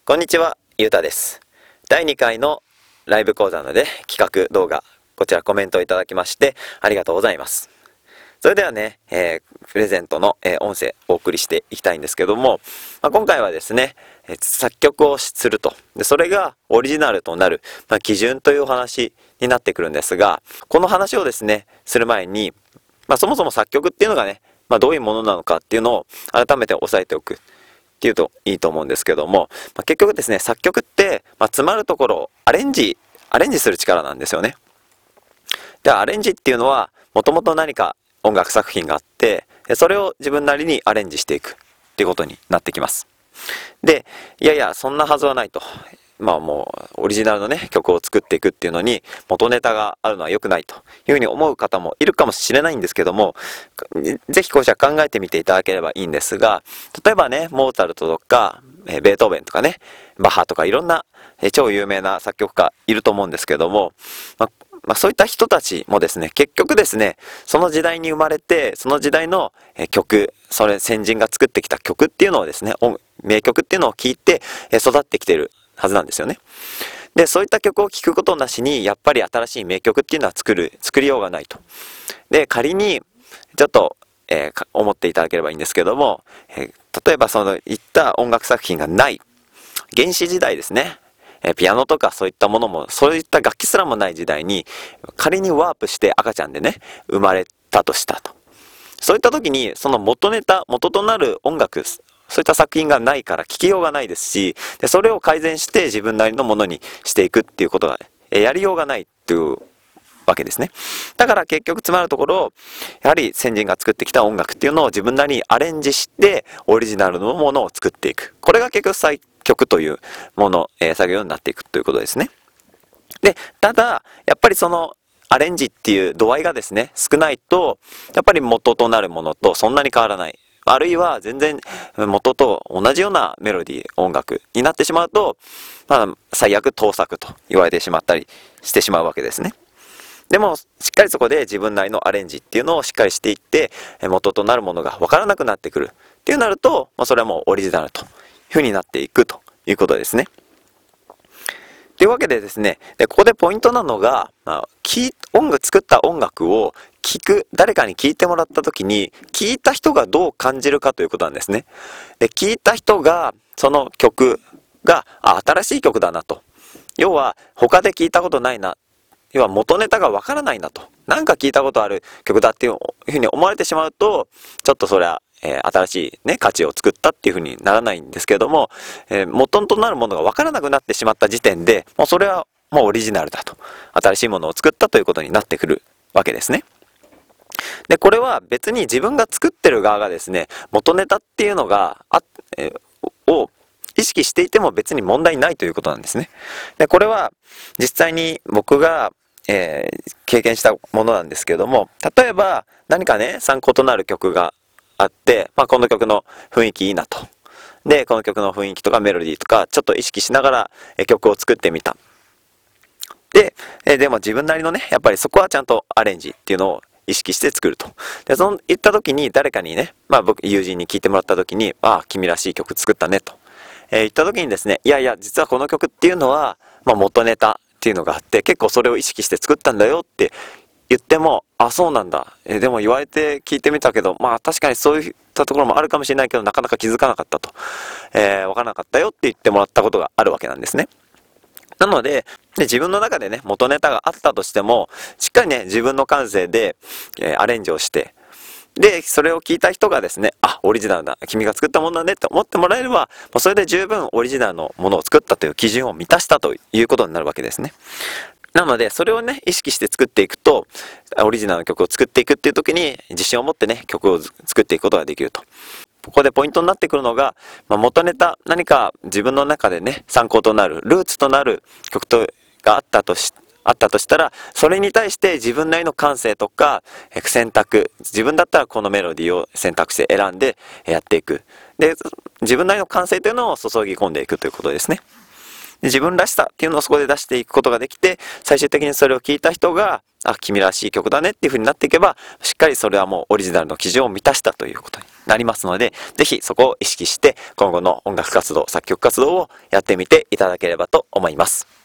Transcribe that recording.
こんにちは、ゆうたです。第2回のライブ講座ので企画動画、こちらコメントをいただきましてありがとうございます。それではね、プレゼントの、音声をお送りしていきたいんですけども、今回はですね、作曲をすると。で、それがオリジナルとなる、基準というお話になってくるんですが、この話をですね、する前に、そもそも作曲っていうのがね、どういうものなのかっていうのを改めて押さえておくっていうといいと思うんですけども、結局ですね、作曲って、詰まるところをアレンジする力なんですよね。で、アレンジっていうのは、もともと何か音楽作品があって、それを自分なりにアレンジしていくっていうことになってきます。で、いやいや、そんなはずはないと。もう、オリジナルのね、曲を作っていくっていうのに、元ネタがあるのは良くないというふうに思う方もいるかもしれないんですけども、ぜひこちら考えてみていただければいいんですが、例えばね、モーツァルトとか、ベートーベンとかね、バッハとかいろんな超有名な作曲家いると思うんですけども、そういった人たちもですね、結局ですね、その時代に生まれて、その時代の曲、先人が作ってきた曲っていうのをですね、名曲っていうのを聴いて育ってきているはずなんですよね。で、そういった曲を聴くことなしに、やっぱり新しい名曲っていうのは作りようがないと。で、仮に、ちょっと、思っていただければいいんですけども、例えばいった音楽作品がない、原始時代ですね。ピアノとかそういったものも、そういった楽器すらもない時代に、仮にワープして赤ちゃんでね、生まれたとしたと。そういった時に、その元となる音楽、そういった作品がないから聴きようがないですし、でそれを改善して自分なりのものにしていくっていうことが、やりようがないっていうわけですね。だから結局つまるところ、やはり先人が作ってきた音楽っていうのを自分なりにアレンジして、オリジナルのものを作っていく。これが結局作曲というもの、作業になっていくということですね。で、ただ、やっぱりそのアレンジっていう度合いがですね、少ないと、やっぱり元となるものとそんなに変わらない。あるいは全然元と同じようなメロディー、音楽になってしまうと、最悪盗作と言われてしまったりしてしまうわけですね。でも、しっかりそこで自分なりのアレンジっていうのをしっかりしていって、元となるものが分からなくなってくるっていうなると、それはもうオリジナルというふうになっていくということですね。というわけでですね、ここでポイントなのが、作った音楽を誰かに聴いてもらった時に、聴いた人がどう感じるかということなんですね。で、聴いた人が、その曲が、新しい曲だなと。要は、他で聴いたことないな。要は元ネタがわからないなと。なんか聞いたことある曲だっていうふうに思われてしまうと、ちょっとそれは、新しいね、価値を作ったっていうふうにならないんですけれども、元となるものがわからなくなってしまった時点で、もうそれはもうオリジナルだと。新しいものを作ったということになってくるわけですね。で、これは別に自分が作ってる側がですね、元ネタっていうのがを意識していても別に問題ないということなんですね。で、これは実際に僕が経験したものなんですけども、例えば何かね、参考となる曲があって、この曲の雰囲気いいなと。で、この曲の雰囲気とかメロディーとか、ちょっと意識しながら曲を作ってみた。でも自分なりのね、やっぱりそこはちゃんとアレンジっていうのを意識して作ると。で、言った時に誰かにね、僕、友人に聞いてもらった時に、君らしい曲作ったねと。言った時にですね、いやいや、実はこの曲っていうのは、元ネタっていうのがあって、結構それを意識して作ったんだよって言っても、そうなんだ。でも言われて聞いてみたけど、確かにそういったところもあるかもしれないけど、なかなか気づかなかったと。わからなかったよって言ってもらったことがあるわけなんですね。なので、自分の中でね、元ネタがあったとしても、しっかりね、自分の感性で、アレンジをして、で、それを聞いた人がですね、オリジナルだ、君が作ったものだねって思ってもらえれば、もうそれで十分オリジナルのものを作ったという基準を満たしたということになるわけですね。なので、それをね、意識して作っていくと、オリジナルの曲を作っていくっていう時に、自信を持ってね、曲を作っていくことができると。ここでポイントになってくるのが、元ネタ、何か自分の中でね、参考となる、ルーツとなる曲があったとしたら、それに対して自分なりの感性とか選択、自分だったらこのメロディーを選択して選んでやっていく。で、自分なりの感性というのを注ぎ込んでいくということですね。 自分らしさっていうのをそこで出していくことができて、最終的にそれを聞いた人が、あ、君らしい曲だねっていう風になっていけば、しっかりそれはもうオリジナルの基準を満たしたということになりますので、ぜひそこを意識して今後の音楽活動、作曲活動をやってみていただければと思います。